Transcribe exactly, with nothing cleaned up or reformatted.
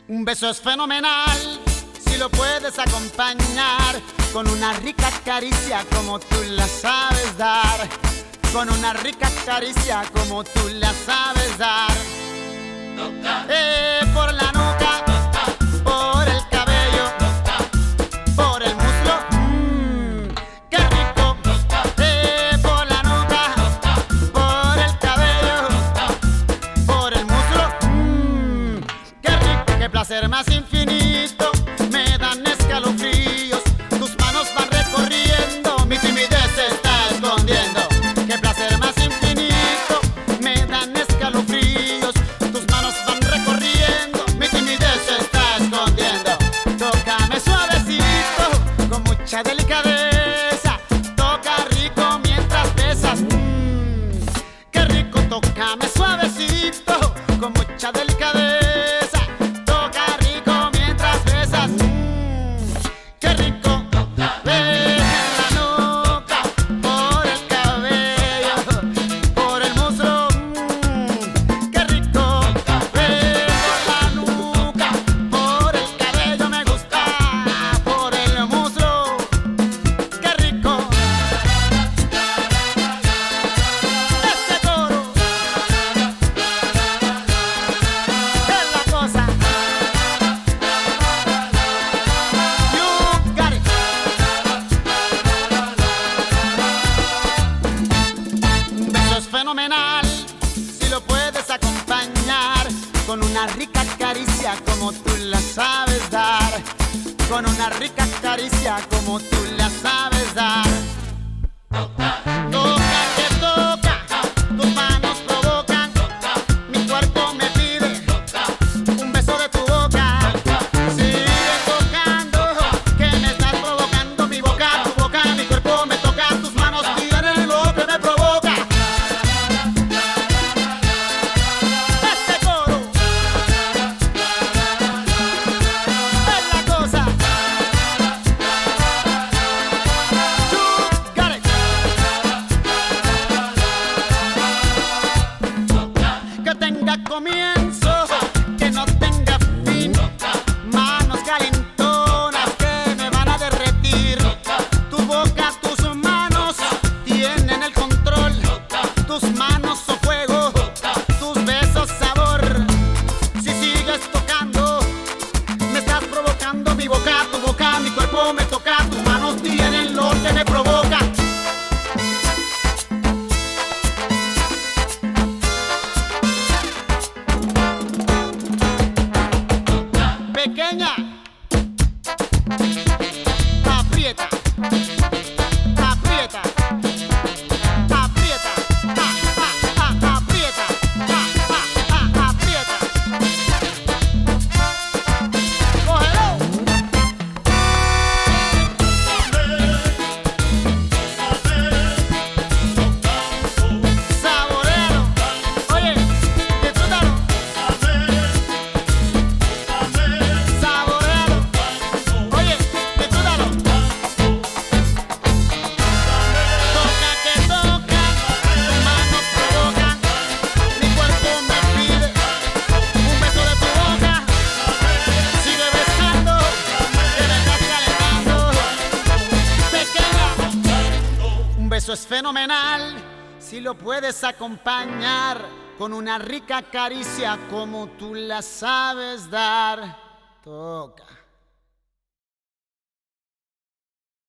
Un beso es fenomenal si lo puedes acompañar con una rica caricia como tú la sabes dar. Con una rica caricia como tú la sabes dar. Toca. Eh, por la nuca, toca. Por el cabello, toca. Por el muslo, mmm, qué rico. Toca. Eh, por la nuca, toca. Por el cabello, toca. Por el muslo, mmm, qué rico. Qué placer más infinito, me dan escalofríos. Tus manos van recorriendo, mi timidez se está escondiendo. Qué placer más infinito, me dan escalofríos. Tus manos van recorriendo, mi timidez se está escondiendo. Tócame suavecito, con mucha delicadeza. Toca rico mientras besas. Mmm, qué rico. Tócame suavecito, con mucha delicadeza. Toca rico mientras besas. Mmm, qué rico. Ve en la nuca, por el cabello, por el muslo, mmm, qué rico. Ve por la nuca, por el cabello me gusta, por el muslo, qué rico. Ese coro es la cosa. You got it. Un beso es fenomenal si lo puedes acompañar con una rica caricia como tú la sabes dar. Con una rica caricia como tú la sabes dar. Toca que toca, tus manos provocan, mi cuerpo me pide un beso de tu boca. Sigue tocando, que me estás provocando. Mi boca, tu boca, mi cuerpo me toca. Tus manos tienen lo que me provoca. Este coro es la cosa. You got it. Que tenga comienzo, que no tenga fin. Manos calentonas que me van a derretir. Tu boca, tus manos tienen el control. Tus manos son fuego, tus besos sabor. Si sigues tocando, me estás provocando. Mi boca, tu boca, mi cuerpo me toca. Tus manos tienen lo que me provoca. Pequeña, aprieta, aprieta, aprieta, ah, ah, ah, aprieta, ah, ah, ah, aprieta. Cógelo. Saborealo. Oye, disfrútalo. Saborealo. Oye, disfrútalo. Toca que toca, tus manos provocan. Mi cuerpo me pide un beso de tu boca. Sigue besando, que me estás calentando. Pequeña, un beso es fenomenal si lo puedes acompañar con una rica caricia como tú la sabes dar. Toca.